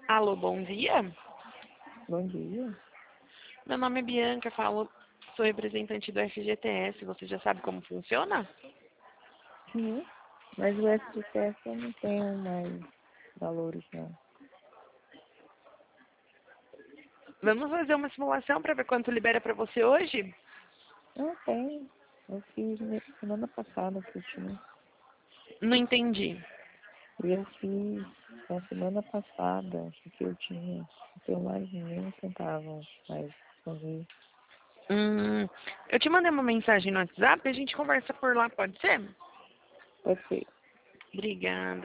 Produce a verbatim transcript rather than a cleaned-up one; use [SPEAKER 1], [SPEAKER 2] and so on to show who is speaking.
[SPEAKER 1] Alô, bom dia.
[SPEAKER 2] Bom dia.
[SPEAKER 1] Meu nome é Bianca, falo, sou representante do F G T S. Você já sabe como funciona?
[SPEAKER 2] Sim, mas o F G T S eu não tenho mais valores, não.
[SPEAKER 1] Vamos fazer uma simulação para ver quanto libera para você hoje?
[SPEAKER 2] Não tenho. Eu fiz me- semana passada que eu tinha.
[SPEAKER 1] Não entendi.
[SPEAKER 2] E eu fiz na semana passada o que eu tinha. Não tenho mais nenhum centavo mais disponível.
[SPEAKER 1] Hum, eu te mandei uma mensagem no WhatsApp e a gente conversa por lá, pode ser?
[SPEAKER 2] Pode ser.
[SPEAKER 1] Obrigada.